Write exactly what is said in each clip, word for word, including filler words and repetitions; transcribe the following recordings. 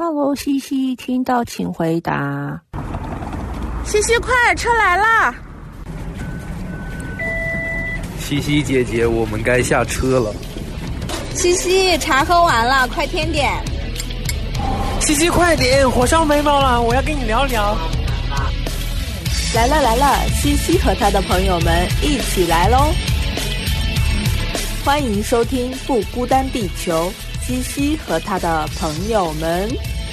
Hello， 西西，听到请回答。 西西，快，车来啦！ 西西姐姐，我们该下车了。 西西，茶喝完了，快添点。 西西，快点，火烧眉毛了，我要跟你聊聊。 来了来了，西西和他的朋友们一起来喽！欢迎收听《不孤单地球》，西西和他的朋友们。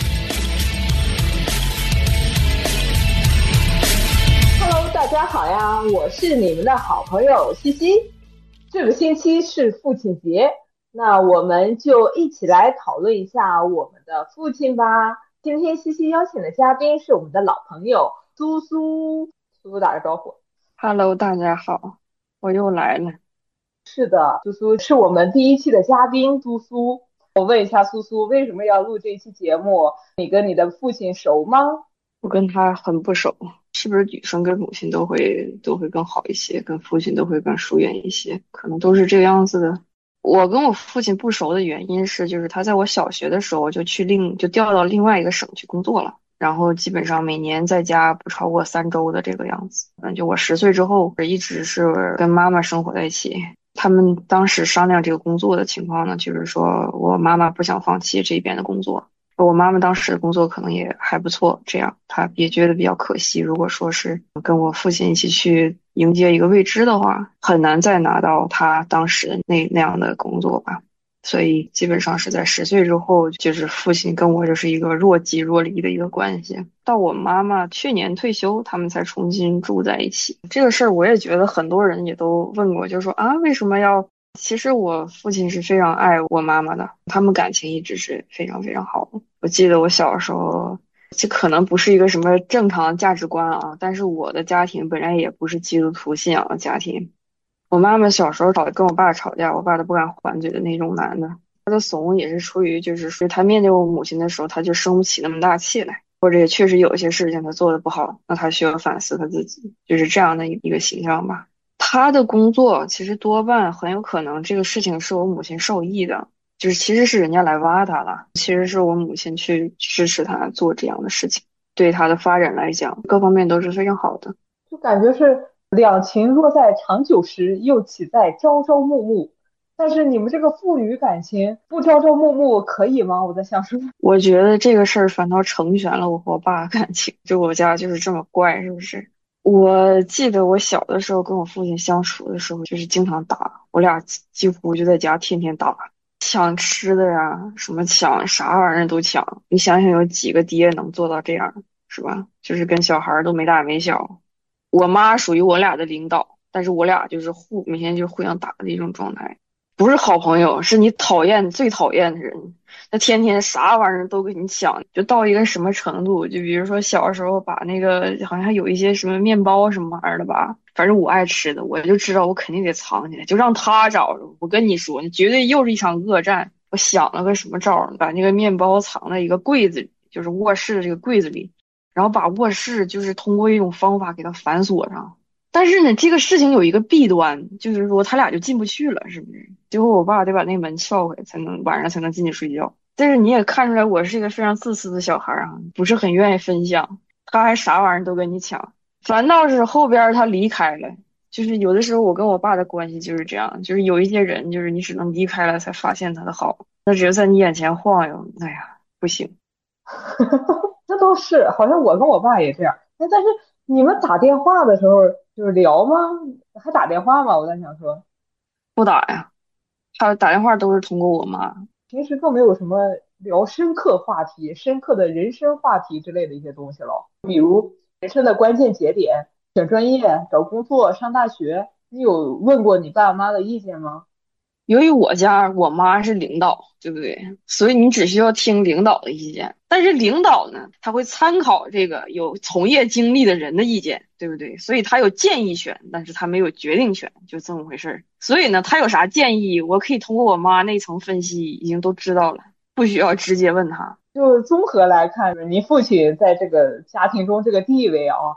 Hello， 大家好呀，我是你们的好朋友西西。这个星期是父亲节，那我们就一起来讨论一下我们的父亲吧。今天西西邀请的嘉宾是我们的老朋友苏苏，苏苏打个招呼。 Hello， 大家好，我又来了。 是的，苏苏是我们第一期的嘉宾，苏苏。我问一下苏苏，为什么要录这一期节目？你跟你的父亲熟吗？ 我跟他很不熟，是不是女生跟母亲都会都会更好一些，跟父亲都会更疏远一些？可能都是这个样子的。我跟我父亲不熟的原因是，就是他在我小学的时候就去另就调到另外一个省去工作了，然后基本上每年在家不超过三周的这个样子。嗯，就我十岁之后一直是跟妈妈生活在一起。他们当时商量这个工作的情况呢，就是说我妈妈不想放弃这边的工作，我妈妈当时的工作可能也还不错，这样她也觉得比较可惜，如果说是跟我父亲一起去迎接一个未知的话，很难再拿到他当时的那那样的工作吧。所以基本上是在十岁之后，就是父亲跟我就是一个若即若离的一个关系。到我妈妈去年退休，他们才重新住在一起。这个事儿我也觉得很多人也都问过，就说啊，为什么要？其实我父亲是非常爱我妈妈的，他们感情一直是非常非常好的。我记得我小时候，这可能不是一个什么正常的价值观啊，但是我的家庭本来也不是基督徒信仰的家庭。我妈妈小时候吵跟我爸吵架，我爸都不敢还嘴的那种男的。他的怂也是出于就是说他面对我母亲的时候，他就生不起那么大气来，或者也确实有一些事情他做的不好，那他需要反思他自己，就是这样的一个形象吧。他的工作其实多半很有可能这个事情是我母亲受益的，就是其实是人家来挖他了，其实是我母亲去支持他做这样的事情，对他的发展来讲各方面都是非常好的。 就感觉是两情若在长久时，又岂在朝朝暮暮。但是你们这个父女感情不朝朝暮暮可以吗？我在想说， 我觉得这个事儿反倒成全了我和我爸感情，就我家就是这么怪，是不是？我记得我小的时候跟我父亲相处的时候，就是经常打，我俩几乎就在家天天打，抢吃的呀，什么抢啥玩意儿都抢。你想想有几个爹能做到这样，是吧？就是跟小孩都没大没小。我妈属于我俩的领导，但是我俩就是互每天就互相打的一种状态，不是好朋友，是你讨厌最讨厌的人。他天天啥玩意儿都给你抢，就到一个什么程度？就比如说小时候把那个好像有一些什么面包什么玩意儿的吧，反正我爱吃的，我就知道我肯定得藏起来，就让他找着。我跟你说，那绝对又是一场恶战。我想了个什么招儿，把那个面包藏在一个柜子里，就是卧室的这个柜子里。然后把卧室就是通过一种方法给它反锁上，但是呢，这个事情有一个弊端，就是说他俩就进不去了，是不是？结果我爸得把那门撬开，才能晚上才能进去睡觉。但是你也看出来，我是一个非常自私的小孩啊，不是很愿意分享，他还啥玩意儿都跟你抢。反倒是后边他离开了，就是有的时候我跟我爸的关系就是这样，就是有一些人，就是你只能离开了才发现他的好，他只是在你眼前晃悠，哎呀，不行。 这都是，好像我跟我爸也这样。哎，但是你们打电话的时候就是聊吗？还打电话吗？我在想说， 不打呀，他打电话都是通过我妈。 平时更没有什么聊深刻话题、深刻的人生话题之类的一些东西了。比如人生的关键节点，选专业、找工作、上大学，你有问过你爸妈的意见吗？ 由于我家我妈是领导，对不对？所以你只需要听领导的意见。但是领导呢，他会参考这个有从业经历的人的意见，对不对？所以他有建议权，但是他没有决定权，就这么回事儿。所以呢，他有啥建议，我可以通过我妈那层分析已经都知道了，不需要直接问他。 就综合来看，你父亲在这个家庭中这个地位啊，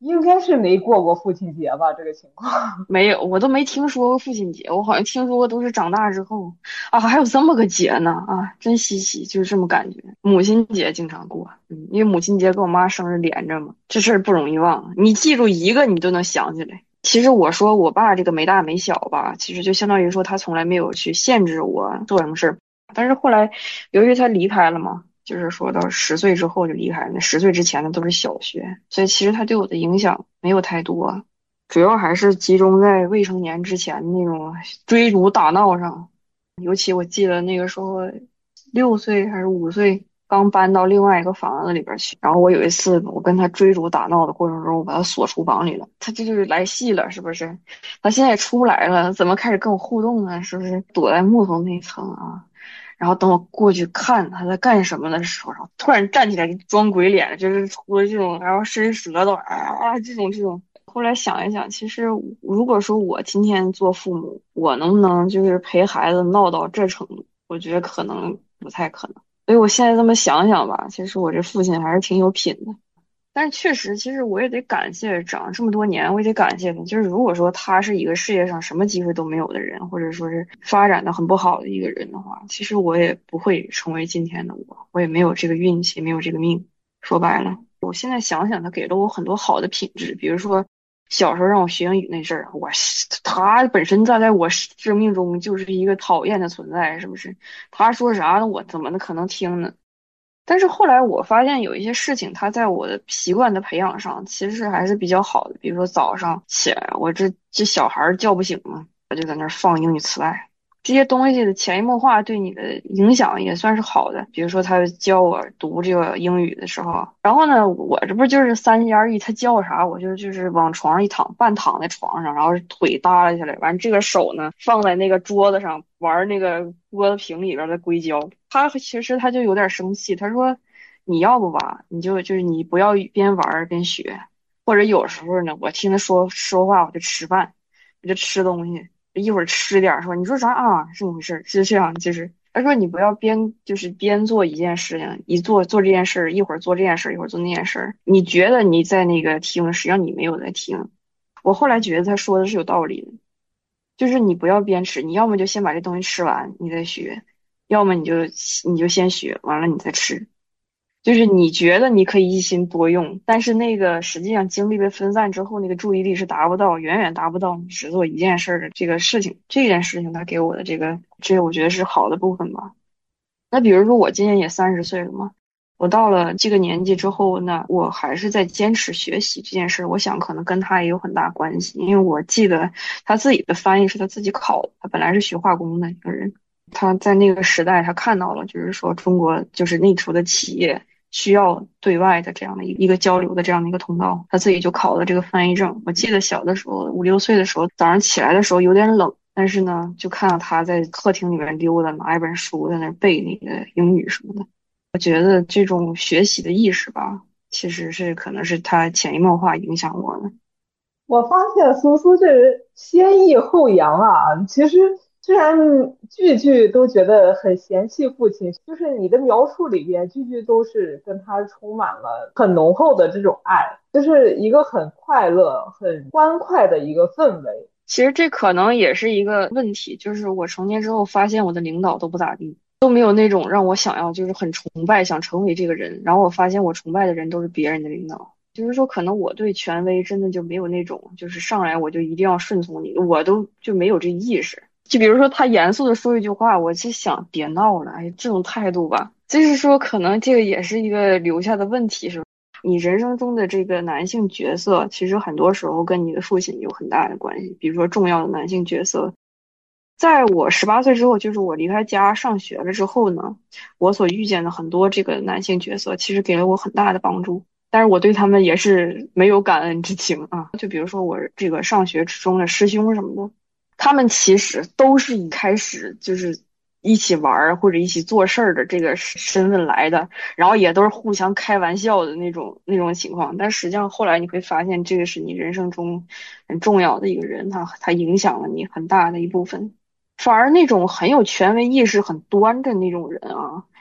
应该是没过过父亲节吧？这个情况没有，我都没听说过父亲节，我好像听说过都是长大之后啊，还有这么个节呢啊，真稀奇，就是这么感觉。母亲节经常过，嗯，因为母亲节跟我妈生日连着嘛，这事儿不容易忘，你记住一个你都能想起来。其实我说我爸这个没大没小吧，其实就相当于说他从来没有去限制我做什么事儿，但是后来由于他离开了嘛。就是说到十岁之后就离开了，那十岁之前的都是小学，所以其实他对我的影响没有太多，主要还是集中在未成年之前那种追逐打闹上。尤其我记得那个时候六岁还是五岁，刚搬到另外一个房子里边去，然后我有一次我跟他追逐打闹的过程中，我把他锁厨房里了，他这就是来戏了，是不是？他现在也出不来了，怎么开始跟我互动呢？是不是躲在木头那层啊？然后等我过去看他在干什么的时候，然后突然站起来装鬼脸，就是出了这种，然后伸舌头啊这种这种。后来想一想，其实如果说我今天做父母，我能不能就是陪孩子闹到这程度？我觉得可能不太可能。所以我现在这么想想吧，其实我这父亲还是挺有品的。但是确实，其实我也得感谢长这么多年，我也得感谢他。就是如果说他是一个世界上什么机会都没有的人，或者说是发展的很不好的一个人的话，其实我也不会成为今天的我，我也没有这个运气，没有这个命。说白了，我现在想想，他给了我很多好的品质，比如说小时候让我学英语那阵儿，我他本身站在我生命中就是一个讨厌的存在，是不是？他说啥呢，我怎么可能听呢？但是后来我发现有一些事情，它在我的习惯的培养上，其实还是比较好的。比如说早上起来，我这这小孩叫不醒嘛，我就在那儿放英语磁带，这些东西的潜移默化对你的影响也算是好的。比如说他教我读这个英语的时候，然后呢，我这不就是三心二意，他教我啥，我就就是往床上一躺，半躺在床上，然后腿耷拉下来，完这个手呢放在那个桌子上玩那个玻璃瓶里边的硅胶。他其实他就有点生气，他说你要不吧，你就就是你不要边玩边学，或者有时候呢，我听他说说话我就吃饭，我就吃东西。一会儿吃点说你说啥啊？是怎么回事？是这样，就是他说你不要边就是边做一件事情，一做做这件事，一会儿做这件事，一会儿做那件事。你觉得你在那个听，实际上你没有在听。我后来觉得他说的是有道理的，就是你不要边吃，你要么就先把这东西吃完，你再学，要么你就你就先学完了你再吃。就是你觉得你可以一心多用，但是那个实际上精力被分散之后，那个注意力是达不到，远远达不到你只做一件事的这个事情。这件事情它给我的这个，这个我觉得是好的部分吧。那比如说我今年也三十岁了嘛，我到了这个年纪之后呢，我还是在坚持学习这件事，我想可能跟他也有很大关系，因为我记得他自己的翻译是他自己考的，他本来是学化工的一个人，他在那个时代他看到了，就是说中国就是那时候的企业需要对外的这样的一个交流的这样的一个通道，他自己就考了这个翻译证。我记得小的时候五六岁的时候，早上起来的时候有点冷，但是呢就看到他在客厅里面溜达，拿一本书在那背那个英语什么的。我觉得这种学习的意识吧，其实是可能是他潜移默化影响我的。 我发现苏苏这是先抑后扬啊，其实虽然句句都觉得很嫌弃父亲，就是你的描述里边句句都是跟他充满了很浓厚的这种爱，就是一个很快乐很欢快的一个氛围。 其实这可能也是一个问题，就是我成年之后发现我的领导都不咋地，都没有那种让我想要就是很崇拜想成为这个人，然后我发现我崇拜的人都是别人的领导。就是说可能我对权威真的就没有那种就是上来我就一定要顺从你，我都就没有这意识。就比如说他严肃的说一句话，我就想别闹了，哎，这种态度吧，就是说可能这个也是一个留下的问题，是吧？你人生中的这个男性角色，其实很多时候跟你的父亲有很大的关系。比如说重要的男性角色，在我十八岁之后，就是我离开家上学了之后呢，我所遇见的很多这个男性角色，其实给了我很大的帮助。但是我对他们也是没有感恩之情啊。就比如说我这个上学之中的师兄什么的，他们其实都是一开始就是一起玩或者一起做事儿的这个身份来的，然后也都是互相开玩笑的那种那种情况。但实际上后来你会发现，这个是你人生中很重要的一个人，他他影响了你很大的一部分。反而那种很有权威意识、很端的那种人啊，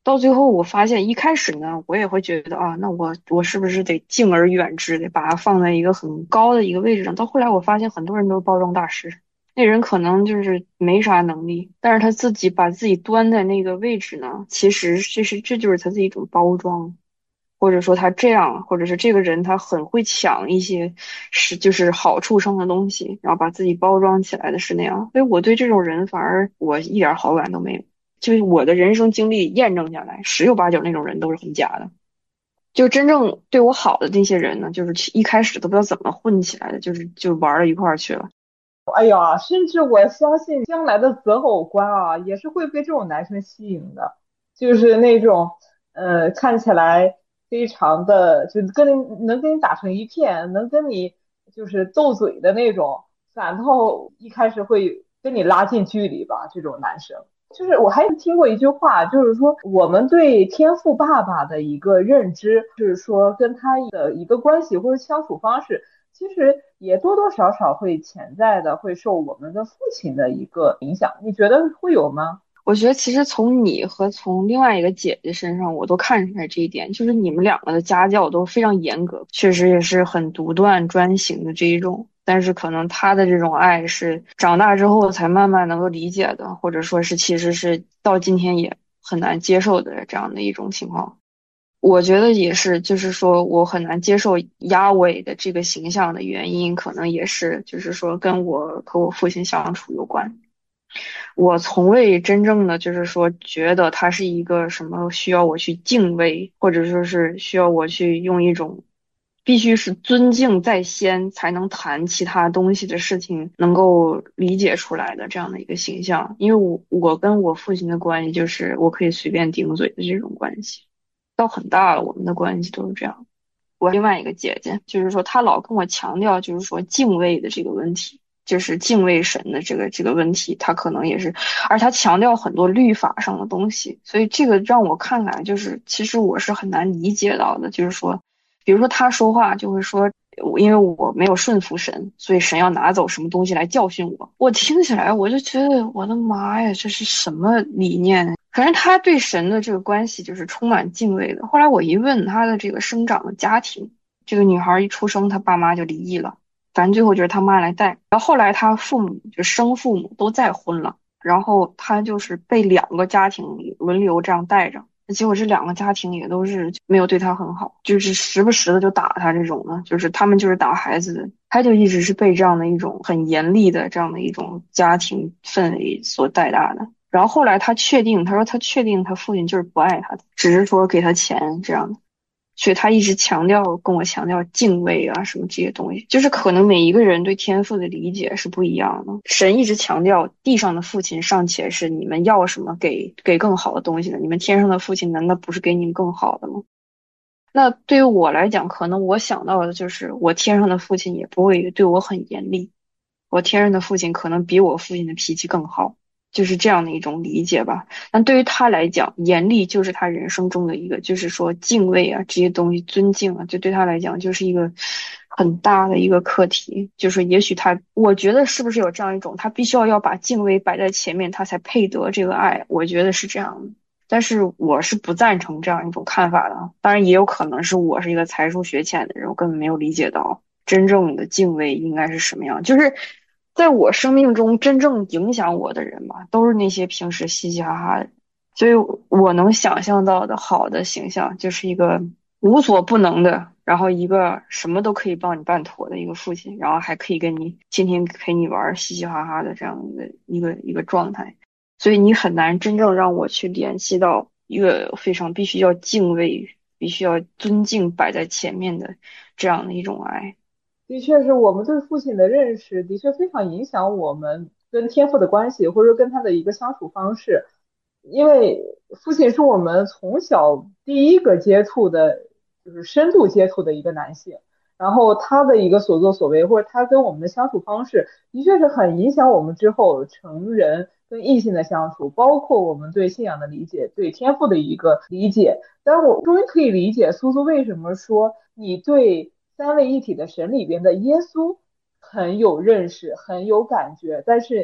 到最后我发现一开始呢，我也会觉得啊，那我我是不是得敬而远之，得把它放在一个很高的一个位置上。到后来我发现很多人都是包装大师，那人可能就是没啥能力，但是他自己把自己端在那个位置呢，其实这是这就是他的一种包装。或者说他这样，或者是这个人他很会抢一些是就是好处上的东西，然后把自己包装起来的是那样。所以我对这种人反而我一点好感都没有，就是我的人生经历验证下来，十有八九那种人都是很假的。就真正对我好的那些人呢，就是一开始都不知道怎么混起来的，就是就玩到一块儿去了。 哎呀，甚至我相信将来的择偶观啊，也是会被这种男生吸引的，就是那种呃看起来非常的就跟你能跟你打成一片，能跟你就是斗嘴的那种，反倒一开始会跟你拉近距离吧。这种男生，就是我还听过一句话，就是说我们对天赋爸爸的一个认知，就是说跟他的一个关系或者相处方式，其实也多多少少会潜在的会受我们的父亲的一个影响。你觉得会有吗？ 我觉得其实从你和从另外一个姐姐身上，我都看出来这一点，就是你们两个的家教都非常严格，确实也是很独断专行的这一种。但是可能他的这种爱是长大之后才慢慢能够理解的，或者说是其实是到今天也很难接受的这样的一种情况。我觉得也是，就是说我很难接受亚伟的这个形象的原因，可能也是就是说跟我和我父亲相处有关。我从未真正的就是说觉得他是一个什么需要我去敬畏，或者说是需要我去用一种必须是尊敬在先才能谈其他东西的事情能够理解出来的这样的一个形象。因为我我跟我父亲的关系就是我可以随便顶嘴的这种关系，到很大了我们的关系都是这样。我另外一个姐姐就是说她老跟我强调就是说敬畏的这个问题，就是敬畏神的这个这个问题，他可能也是，而他强调很多律法上的东西，所以这个让我看来就是，其实我是很难理解到的，就是说，比如说他说话就会说，因为我没有顺服神，所以神要拿走什么东西来教训我。我听起来我就觉得，我的妈呀，这是什么理念？反正他对神的这个关系就是充满敬畏的。后来我一问他的这个生长的家庭，这个女孩一出生，她爸妈就离异了。反正最后就是他妈来带，然后后来他父母就生父母都再婚了，然后他就是被两个家庭轮流这样带着，结果这两个家庭也都是没有对他很好，就是时不时的就打他这种的，就是他们就是打孩子的，他就一直是被这样的一种很严厉的这样的一种家庭氛围所带大的。然后后来他确定，他说他确定他父亲就是不爱他的，只是说给他钱这样的。所以他一直强调跟我强调敬畏啊什么这些东西，就是可能每一个人对天赋的理解是不一样的。神一直强调地上的父亲尚且是你们要什么给给更好的东西的，你们天上的父亲难道不是给你们更好的吗？那对于我来讲，可能我想到的就是我天上的父亲也不会对我很严厉，我天上的父亲可能比我父亲的脾气更好，就是这样的一种理解吧。但对于他来讲，严厉就是他人生中的一个，就是说敬畏啊这些东西，尊敬啊，这对他来讲就是一个很大的一个课题。就是也许他，我觉得是不是有这样一种，他必须要要把敬畏摆在前面，他才配得这个爱，我觉得是这样的。但是我是不赞成这样一种看法的，当然也有可能是我是一个才疏学浅的人，我根本没有理解到真正的敬畏应该是什么样。就是在我生命中真正影响我的人吧，都是那些平时嘻嘻哈哈的，所以我能想象到的好的形象就是一个无所不能的，然后一个什么都可以帮你办妥的一个父亲，然后还可以跟你天天陪你玩嘻嘻哈哈的这样一个一个一个状态。所以你很难真正让我去联系到一个非常必须要敬畏、必须要尊敬摆在前面的这样的一种爱。 的确是我们对父亲的认识的确非常影响我们跟天父的关系，或者跟他的一个相处方式。因为父亲是我们从小第一个接触的，就是深度接触的一个男性，然后他的一个所作所为，或者他跟我们的相处方式，的确是很影响我们之后成人跟异性的相处，包括我们对信仰的理解，对天赋的一个理解。但是我终于可以理解苏苏为什么说你对三位一体的神里边的耶稣很有认识，很有感觉，但是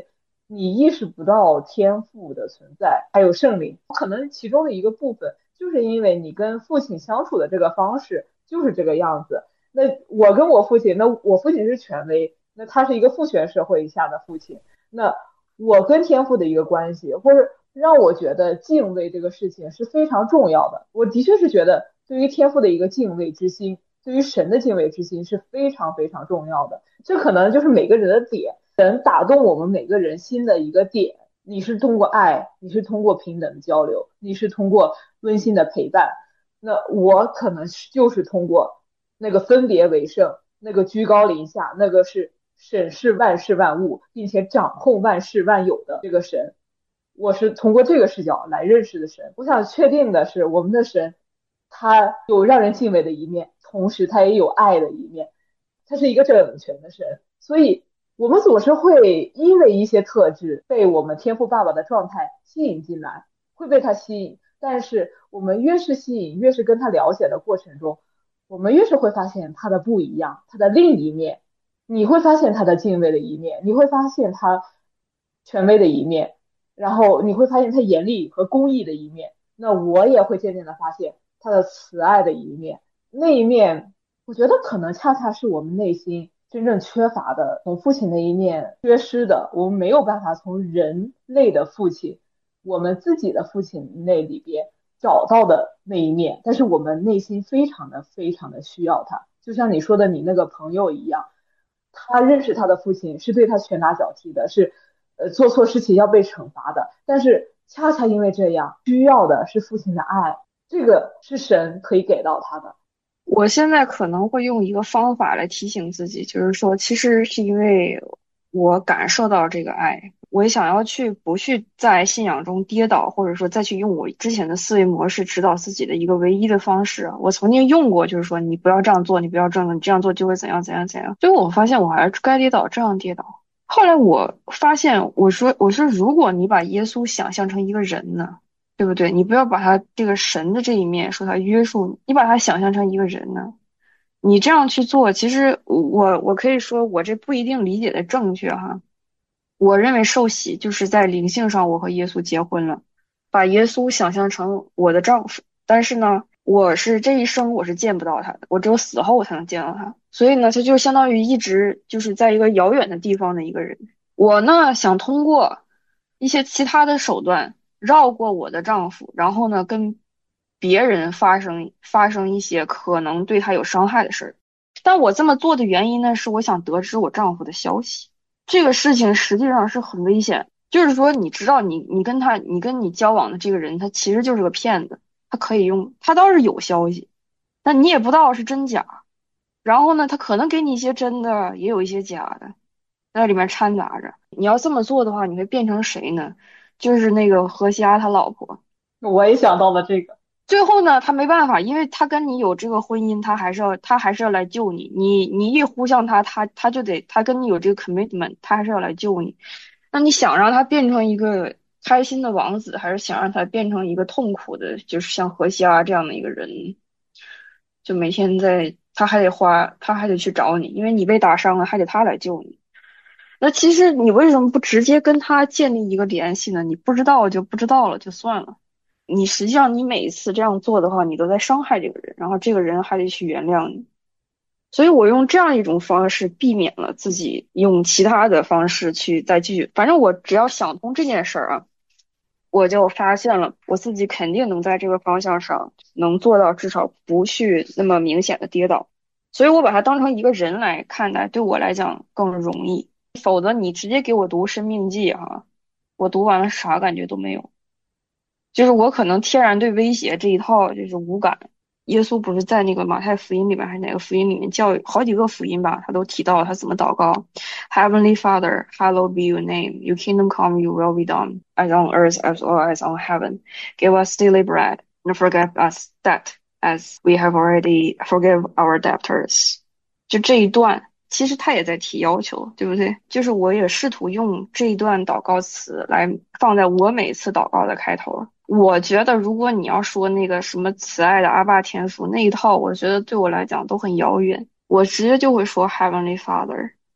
你意识不到天父的存在，还有圣灵，可能其中的一个部分就是因为你跟父亲相处的这个方式就是这个样子。那我跟我父亲，那我父亲是权威，那他是一个父权社会下的父亲，那我跟天父的一个关系，或者让我觉得敬畏这个事情是非常重要的。我的确是觉得对于天父的一个敬畏之心，对于神的敬畏之心是非常非常重要的。这可能就是每个人的点，神打动我们每个人心的一个点。你是通过爱，你是通过平等的交流，你是通过温馨的陪伴。那我可能就是通过那个分别为圣，那个居高临下，那个是审视万事万物并且掌控万事万有的这个神，我是通过这个视角来认识的神。我想确定的是，我们的神他有让人敬畏的一面，同时他也有爱的一面，他是一个整全的神。所以我们总是会因为一些特质被我们天父爸爸的状态吸引进来，会被他吸引，但是我们越是吸引，越是跟他了解的过程中，我们越是会发现他的不一样，他的另一面。你会发现他的敬畏的一面，你会发现他权威的一面，然后你会发现他严厉和公义的一面。那我也会渐渐的发现他的慈爱的一面，那一面我觉得可能恰恰是我们内心真正缺乏的，从父亲那一面缺失的，我们没有办法从人类的父亲，我们自己的父亲那里边找到的那一面，但是我们内心非常的非常的需要他。就像你说的你那个朋友一样，他认识他的父亲是对他拳打脚踢的，是呃做错事情要被惩罚的，但是恰恰因为这样，需要的是父亲的爱，这个是神可以给到他的。 我现在可能会用一个方法来提醒自己，就是说其实是因为我感受到这个爱，我想要去不去在信仰中跌倒，或者说再去用我之前的思维模式指导自己的一个唯一的方式。我曾经用过，就是说你不要这样做，你不要这样，你这样做就会怎样怎样怎样。最后我发现我还是该跌倒这样跌倒。后来我发现，我说我说如果你把耶稣想象成一个人呢，对不对？你不要把他这个神的这一面说他约束你，你把他想象成一个人呢，你这样去做，其实我我可以说我这不一定理解的正确哈。我认为受洗就是在灵性上我和耶稣结婚了，把耶稣想象成我的丈夫，但是呢我是这一生我是见不到他的，我只有死后才能见到他，所以呢他就相当于一直就是在一个遥远的地方的一个人。我呢想通过一些其他的手段绕过我的丈夫，然后呢跟别人发生发生一些可能对他有伤害的事儿。但我这么做的原因呢，是我想得知我丈夫的消息。这个事情实际上是很危险，就是说你知道你你跟他你跟你交往的这个人他其实就是个骗子，他可以用他倒是有消息，但你也不知道是真假。然后呢他可能给你一些真的，也有一些假的在里面掺杂着。你要这么做的话，你会变成谁呢？就是那个何西阿他老婆。 我也想到了这个。 最后呢他没办法，因为他跟你有这个婚姻，他还是要他还是要来救你，你你一呼向他，他他就得他跟你有这个 commitment， 他还是要来救你。那你想让他变成一个开心的王子，还是想让他变成一个痛苦的，就是像何西阿这样的一个人，就每天在他还得花他还得去找你，因为你被打伤了还得他来救你。那其实你为什么不直接跟他建立一个联系呢？你不知道就不知道了，就算了。你实际上你每一次这样做的话，你都在伤害这个人，然后这个人还得去原谅你。所以我用这样一种方式避免了自己用其他的方式去再继续。反正我只要想通这件事儿啊，我就发现了我自己肯定能在这个方向上能做到，至少不去那么明显的跌倒。所以我把它当成一个人来看待，对我来讲更容易。否则你直接给我读生命记哈，我读完了啥感觉都没有。就是我可能天然对威胁这一套就是无感。耶稣不是在那个马太福音里面还是哪个福音里面教育好几个福音吧，他都提到他怎么祷告。 Heavenly Father, hallowed be your name, your kingdom come, your will be done, as on earth as well as on heaven. Give us daily bread, and forgive us debt as we have already forgive our debtors. 就这一段其实他也在提要求，对不对？就是我也试图用这一段祷告词来放在我每次祷告的开头。我觉得如果你要说那个什么慈爱的阿爸天父那一套，我觉得对我来讲都很遥远，我直接就会说 Heavenly Father，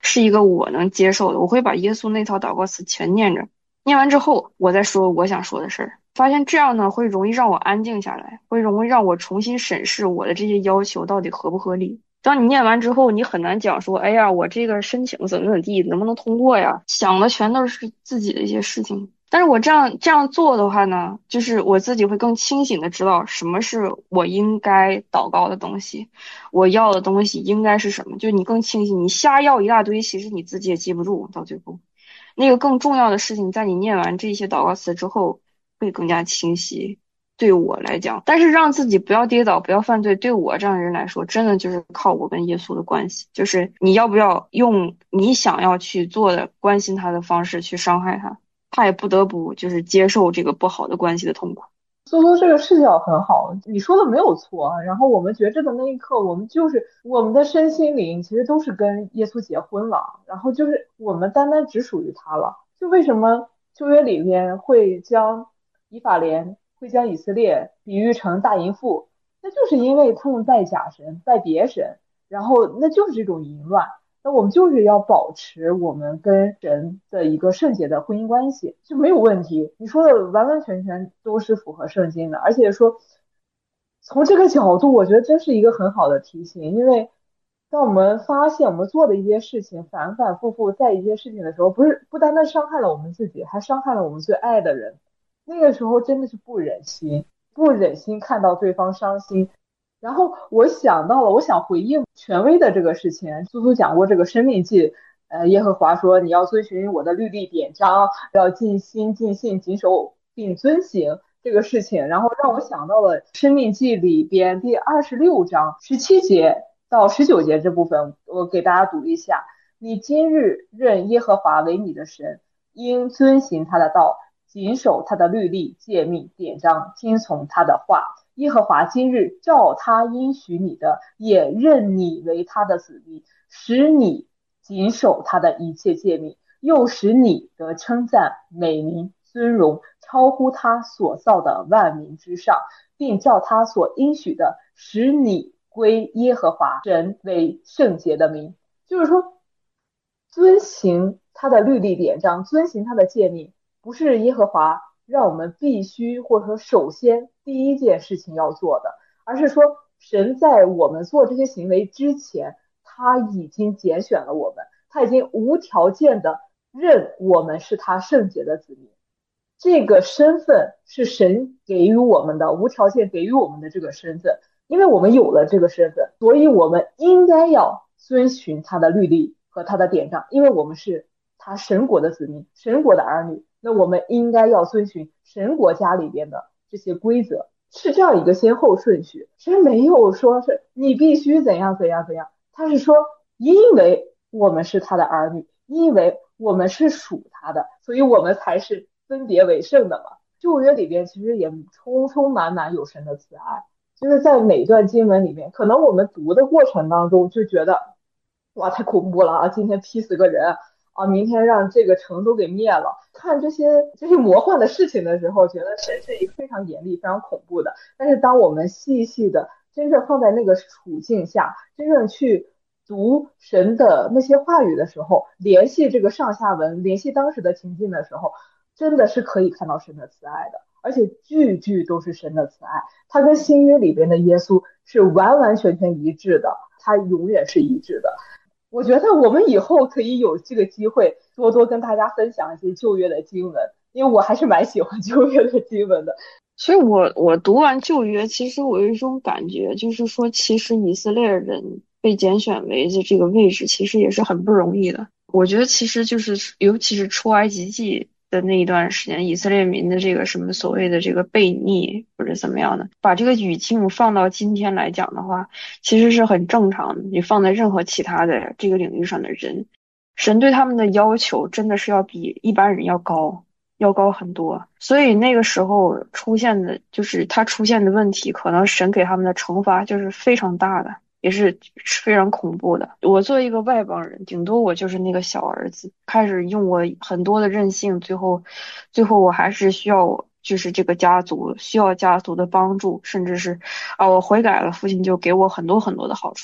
是一个我能接受的，我会把耶稣那套祷告词全念着，念完之后我再说我想说的事儿。发现这样呢会容易让我安静下来，会容易让我重新审视我的这些要求到底合不合理。当你念完之后，你很难讲说，哎呀，我这个申请怎么怎么地，能不能通过呀？想的全都是自己的一些事情。但是我这样这样做的话呢，就是我自己会更清醒的知道什么是我应该祷告的东西，我要的东西应该是什么。就你更清醒，你瞎要一大堆，其实你自己也记不住，到最后，那个更重要的事情，在你念完这些祷告词之后，会更加清晰。对我来讲，但是让自己不要跌倒，不要犯罪，对我这样的人来说，真的就是靠我跟耶稣的关系，就是你要不要用你想要去做的关心他的方式去伤害他，他也不得不就是接受这个不好的关系的痛苦。 苏苏这个视角很好，你说的没有错。然后我们觉着的那一刻，我们就是我们的身心灵其实都是跟耶稣结婚了，然后就是我们单单只属于他了。就为什么旧约里面会将以法莲会将以色列比喻成大淫妇，那就是因为他们拜假神拜别神，然后那就是这种淫乱。那我们就是要保持我们跟神的一个圣洁的婚姻关系，就没有问题。你说的完完全全都是符合圣经的，而且说从这个角度，我觉得真是一个很好的提醒。因为当我们发现我们做的一些事情反反复复在一些事情的时候，不是不单单伤害了我们自己，还伤害了我们最爱的人，那个时候真的是不忍心，不忍心看到对方伤心。然后我想到了，我想回应权威的这个事情。苏苏讲过这个生命记，呃，耶和华说你要遵循我的律例典章，要尽心尽性谨守并遵行这个事情，然后让我想到了生命记里边第二十六章十七节到十九节这部分，我给大家读一下。你今日认耶和华为你的神，应遵行他的道，谨守他的律例诫命典章，听从他的话。耶和华今日照他应许你的，也认你为他的子民，使你谨守他的一切诫命，又使你得称赞美名尊荣，超乎他所造的万民之上，并照他所应许的，使你归耶和华神为圣洁的名。就是说，遵行他的律例典章，遵行他的诫命，不是耶和华让我们必须或者说首先第一件事情要做的，而是说神在我们做这些行为之前，他已经拣选了我们，他已经无条件的认我们是他圣洁的子民。这个身份是神给予我们的，无条件给予我们的这个身份。因为我们有了这个身份，所以我们应该要遵循他的律例和他的典章，因为我们是他神国的子民，神国的儿女，那我们应该要遵循神国家里边的这些规则，是这样一个先后顺序。神没有说是你必须怎样怎样怎样，他是说因为我们是他的儿女，因为我们是属他的，所以我们才是分别为圣的嘛。旧约里边其实也充充满满有神的慈爱，就是在每段经文里面，可能我们读的过程当中就觉得哇太恐怖了啊，今天劈死个人啊，明天让这个城都给灭了。看这些这些魔幻的事情的时候，觉得神是一个非常严厉非常恐怖的。但是当我们细细的真正放在那个处境下，真正去读神的那些话语的时候，联系这个上下文，联系当时的情境的时候，真的是可以看到神的慈爱的，而且句句都是神的慈爱。他跟新约里边的耶稣是完完全全一致的，他永远是一致的。我觉得我们以后可以有这个机会多多跟大家分享一些旧约的经文，因为我还是蛮喜欢旧约的经文的。 所以我我读完旧约，其实我有一种感觉，就是说其实以色列人被拣选为的这个位置其实也是很不容易的。我觉得其实就是尤其是出埃及记的那一段时间，以色列民的这个什么所谓的这个悖逆或者怎么样的，把这个语境放到今天来讲的话，其实是很正常的。你放在任何其他的这个领域上的人，神对他们的要求真的是要比一般人要高要高很多。所以那个时候出现的就是他出现的问题，可能神给他们的惩罚就是非常大的，也是非常恐怖的。我作为一个外邦人，顶多我就是那个小儿子，开始用我很多的任性，最后最后我还是需要就是这个家族需要家族的帮助，甚至是啊我悔改了，父亲就给我很多很多的好处。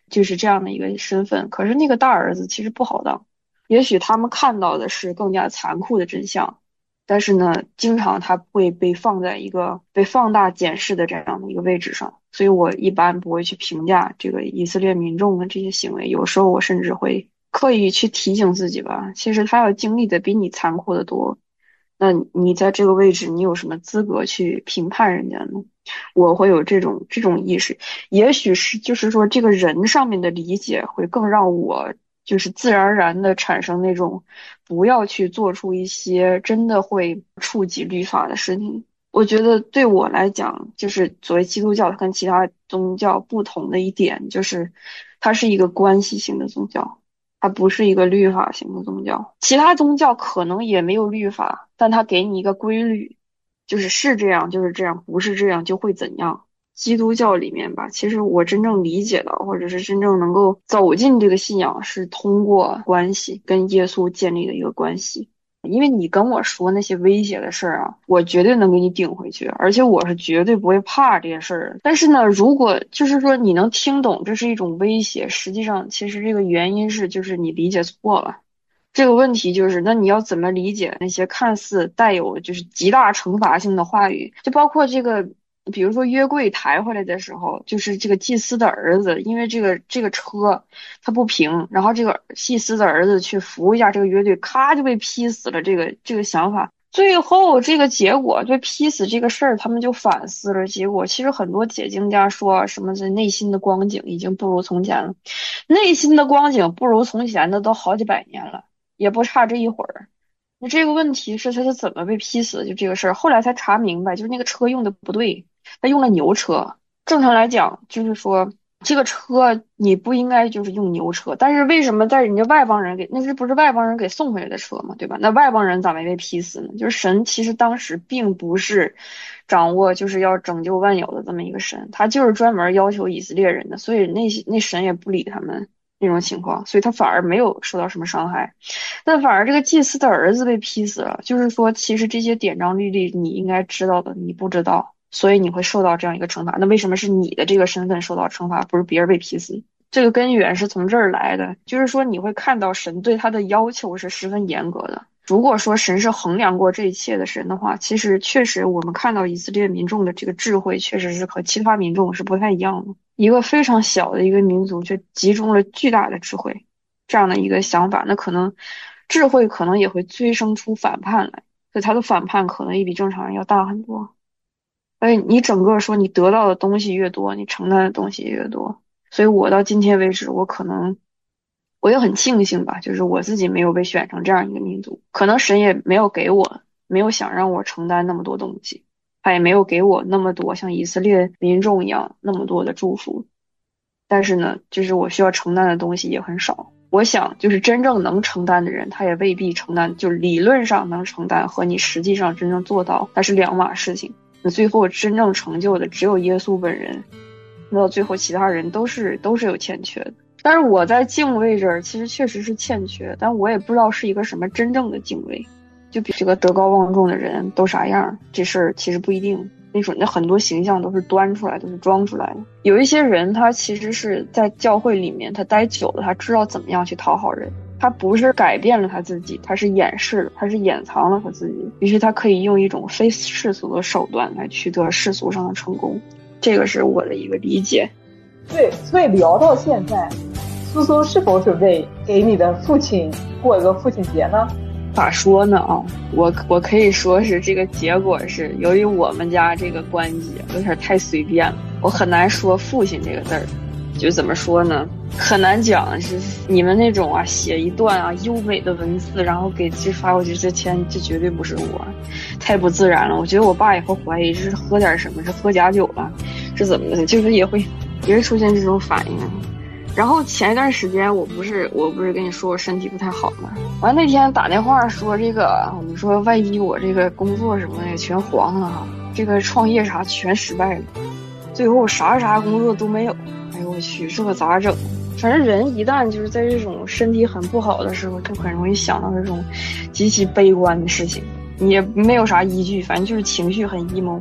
就是这样的一个身份。可是那个大儿子其实不好当，也许他们看到的是更加残酷的真相，但是呢，经常他会被放在一个被放大检视的这样的一个位置上。所以我一般不会去评价这个以色列民众的这些行为，有时候我甚至会刻意去提醒自己吧，其实他要经历的比你残酷的多。那你在这个位置，你有什么资格去评判人家呢？我会有这种这种意识，也许是就是说这个人上面的理解会更让我就是自然而然的产生那种不要去做出一些真的会触及律法的事情。我觉得对我来讲，就是作为基督教它跟其他宗教不同的一点，就是它是一个关系型的宗教，它不是一个律法型的宗教。其他宗教可能也没有律法，但它给你一个规律，就是是这样就是这样，不是这样就会怎样。基督教里面吧，其实我真正理解到，或者是真正能够走进这个信仰，是通过关系，跟耶稣建立的一个关系。因为你跟我说那些威胁的事儿啊，我绝对能给你顶回去，而且我是绝对不会怕这些事儿。但是呢，如果就是说你能听懂这是一种威胁，实际上其实这个原因是就是你理解错了。这个问题就是，那你要怎么理解那些看似带有就是极大惩罚性的话语，就包括这个比如说约柜抬回来的时候，就是这个祭司的儿子因为这个这个车他不平，然后这个祭司的儿子去扶一下这个乐队，咔就被劈死了。这个这个想法最后这个结果对劈死这个事儿他们就反思了，结果其实很多解经家说什么这内心的光景已经不如从前了，内心的光景不如从前的都好几百年了，也不差这一会儿。那这个问题是他是怎么被劈死的，就这个事儿后来才查明白，就是那个车用的不对，他用了牛车。正常来讲就是说这个车你不应该就是用牛车，但是为什么在人家外邦人给那是不是外邦人给送回来的车嘛，对吧？那外邦人咋没被劈死呢？就是神其实当时并不是掌握就是要拯救万有的这么一个神，他就是专门要求以色列人的，所以那那神也不理他们那种情况，所以他反而没有受到什么伤害。但反而这个祭司的儿子被劈死了，就是说其实这些典章律例你应该知道的你不知道，所以你会受到这样一个惩罚。那为什么是你的这个身份受到惩罚，不是别人被劈死？这个根源是从这儿来的，就是说你会看到神对他的要求是十分严格的。如果说神是衡量过这一切的神的话，其实确实我们看到以色列民众的这个智慧确实是和其他民众是不太一样的。一个非常小的一个民族却集中了巨大的智慧，这样的一个想法，那可能智慧可能也会催生出反叛来，所以他的反叛可能也比正常人要大很多。所以你整个说你得到的东西越多，你承担的东西也越多。所以我到今天为止，我可能我也很庆幸吧，就是我自己没有被选成这样一个民族，可能神也没有给我，没有想让我承担那么多东西，他也没有给我那么多像以色列民众一样那么多的祝福。但是呢，就是我需要承担的东西也很少。我想就是真正能承担的人，他也未必承担，就是理论上能承担和你实际上真正做到那是两码事情。那最后真正成就的只有耶稣本人，那到最后其他人都是都是有欠缺的。但是我在敬畏这儿其实确实是欠缺，但我也不知道是一个什么真正的敬畏，就比这个德高望重的人都啥样，这事儿其实不一定。那种那很多形象都是端出来，都是装出来的。有一些人他其实是在教会里面他待久了，他知道怎么样去讨好人，他不是改变了他自己，他是掩饰了，他是掩藏了他自己，于是他可以用一种非世俗的手段来取得世俗上的成功。这个是我的一个理解。 对，所以聊到现在，苏苏是否准备给你的父亲过一个父亲节呢？ 咋说呢啊，我我可以说是这个结果是由于我们家这个关系有点太随便了，我很难说父亲这个字儿。就怎么说呢，很难讲，是你们那种啊写一段啊优美的文字然后给这发过去，这天这绝对不是我，太不自然了。我觉得我爸也会怀疑是喝点什么，是喝假酒了，是怎么的，就是也会也会出现这种反应。然后前一段时间我不是我不是跟你说我身体不太好吗？完那天打电话说这个，我们说万一我这个工作什么的全黄了，这个创业啥全失败了，最后啥啥工作都没有。哎呦我去，这可咋整？反正人一旦就是在这种身体很不好的时候，就很容易想到这种极其悲观的事情，你也没有啥依据，反正就是情绪很 emo。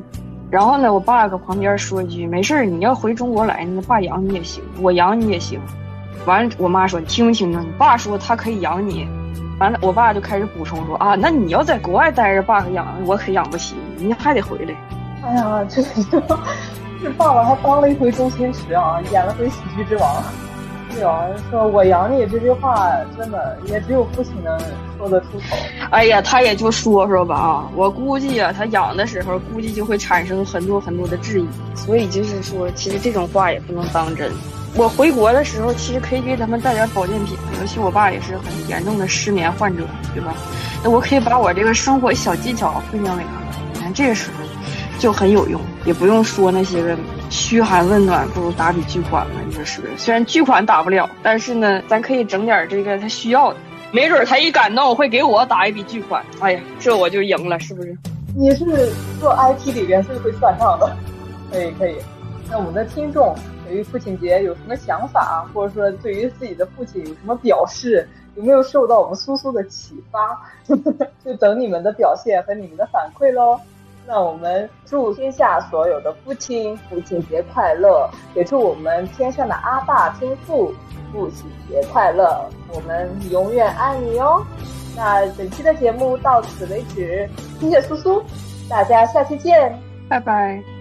然后呢，我爸搁旁边说一句：“没事儿，你要回中国来，你爸养你也行，我养你也行。”完了，我妈说：“你听没听着？你爸说他可以养你。”完了，我爸就开始补充说：“啊，那你要在国外待着，爸可养，我可养不起，你还得回来。” 哎呀，这这这爸爸还当了一回周星驰啊，演了回喜剧之王。对啊，说我养你这句话，真的也只有父亲能说得出口。 哎呀，他也就说说吧啊，我估计啊，他养的时候估计就会产生很多很多的质疑，所以就是说，其实这种话也不能当真。我回国的时候，其实可以给他们带点保健品，尤其我爸也是很严重的失眠患者，对吧？那我可以把我这个生活小技巧分享给他们，你看这个时候就很有用，也不用说那些个嘘寒问暖不如打笔巨款了，你说是不是？虽然巨款打不了，但是呢，咱可以整点这个他需要的，没准他一感动会给我打一笔巨款。哎呀，这我就赢了，是不是？ 你是做 I T 里边最会算账的，可以可以。那我们的听众对于父亲节有什么想法，或者说对于自己的父亲有什么表示，有没有受到我们苏苏的启发？就等你们的表现和你们的反馈咯。那我们祝天下所有的父亲父亲节快乐，也祝我们天上的阿爸天父父亲节快乐，我们永远爱你哦。那本期的节目到此为止，谢谢苏苏，大家下期见， 拜拜。